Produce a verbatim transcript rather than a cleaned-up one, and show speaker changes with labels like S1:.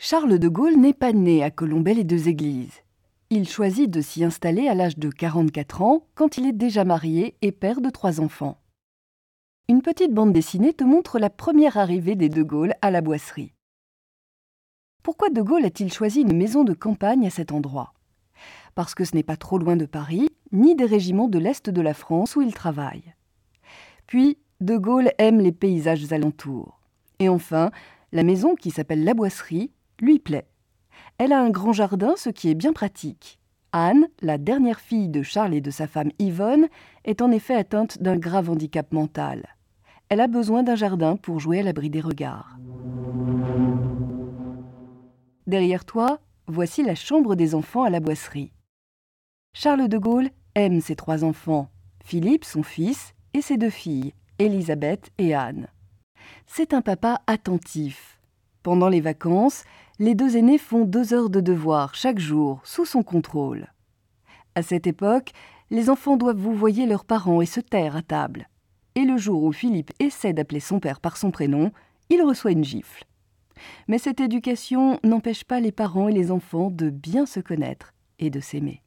S1: Charles de Gaulle n'est pas né à Colombey-les-Deux-Églises. Il choisit de s'y installer à l'âge de quarante-quatre ans, quand il est déjà marié et père de trois enfants. Une petite bande dessinée te montre la première arrivée des de Gaulle à la Boisserie. Pourquoi de Gaulle a-t-il choisi une maison de campagne à cet endroit ? Parce que ce n'est pas trop loin de Paris, ni des régiments de l'Est de la France où il travaille. Puis, de Gaulle aime les paysages alentours. Et enfin, la maison, qui s'appelle la Boisserie, lui plaît. Elle a un grand jardin, ce qui est bien pratique. Anne, la dernière fille de Charles et de sa femme Yvonne, est en effet atteinte d'un grave handicap mental. Elle a besoin d'un jardin pour jouer à l'abri des regards. Derrière toi, voici la chambre des enfants à la Boisserie. Charles de Gaulle aime ses trois enfants, Philippe, son fils, et ses deux filles, Élisabeth et Anne. C'est un papa attentif. Pendant les vacances, les deux aînés font deux heures de devoir chaque jour, sous son contrôle. À cette époque, les enfants doivent vouvoyer leurs parents et se taire à table. Et le jour où Philippe essaie d'appeler son père par son prénom, il reçoit une gifle. Mais cette éducation n'empêche pas les parents et les enfants de bien se connaître et de s'aimer.